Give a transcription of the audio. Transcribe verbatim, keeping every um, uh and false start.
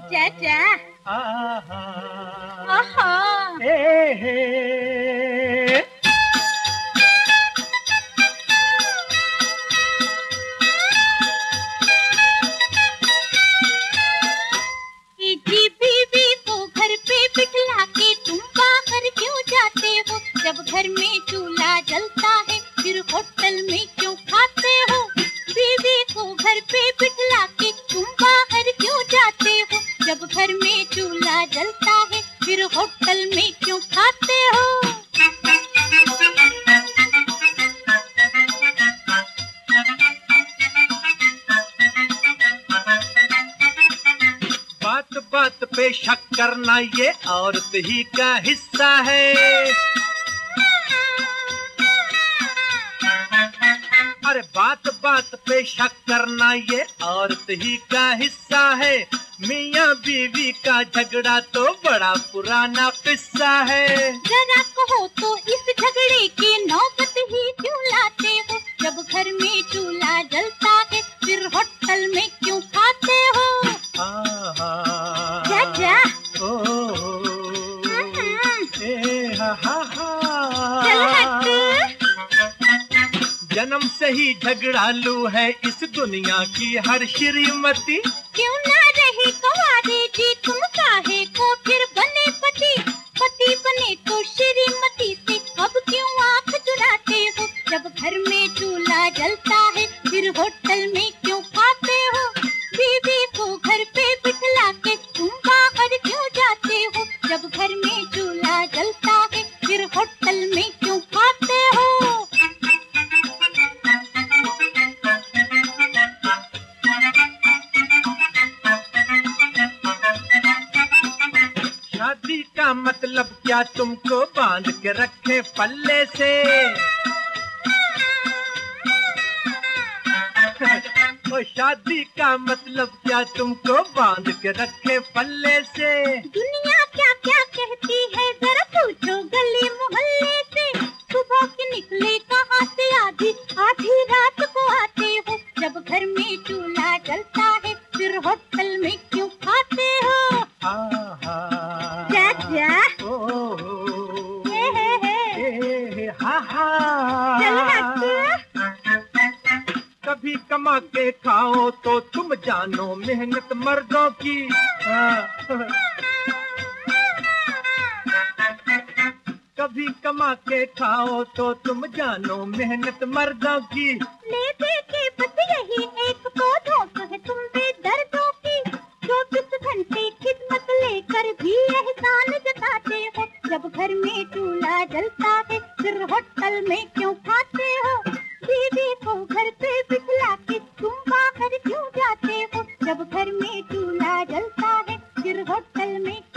चाचा आहा आहा ए हे जी बीवी को घर पे बिठला के तुम बाहर क्यों जाते हो? जब घर में चूल्हा जलता है फिर होटल में क्यों खाते हो? बीवी को घर पे बिठला के तुम बाहर क्यों जाते हो? जब घर में चूल्हा जलता है फिर होटल में क्यों खाते हो? बात बात पे शक करना ये औरत ही का हिस्सा है। अरे बात बात पे शक करना ये औरत ही का हिस्सा है। मियाँ बीवी का झगड़ा तो बड़ा पुराना किस्सा है। जरा कहो तो इस झगड़े की नौबत ही क्यों लाते हो? जब घर में चूल्हा जलता है फिर होटल में क्यों खाते हो? आहा चाचा ओ ए हा हा हा चल हट। जन्म से ही झगड़ालू है इस दुनिया की हर श्रीमती। क्यों ना रहे कुंवारे जी तुम काहे को फिर बने पति? पति बने तो श्रीमती से अब क्यों आंख चुराते हो? जब घर में चूल्हा जलता है फिर होटल में क्यों खाते हो? बीवी को घर पे बिठला के तुम बाहर क्यों जाते हो? जब घर में चूल्हा जलता है फिर होटल में क्यों खाते हो? शादी का मतलब क्या तुमको बांध के रखे पल्ले से? ओ शादी का मतलब क्या तुमको बांध के रखे पल्ले से? दुनिया क्या क्या कहती है जरा पूछो गली मोहल्ले से। सुबह के निकले कहाँ से आधी आधी रात को आते हो? जब घर में चूल्हा जलता है फिर होटल में क्यों खाते हो? आहा चाचा ओ हे हे हे ए हा हा चल हट। कभी कमा के खाओ तो तुम जानो मेहनत मर्दों की। कभी कमा के खाओ तो तुम जानो मेहनत मर्दों की। ले दे के बस यही एक पौधों है तुम बेदर्दों की। चौबीस घंटे खिदमत लेकर भी एहसान जताते हो। जब घर में चूल्हा जलता है फिर होटल में क्यों खाते हो? बीवी को घर पे बिठला के तुम बाहर क्यों जाते हो? जब घर में चूल्हा जलता है फिर होटल में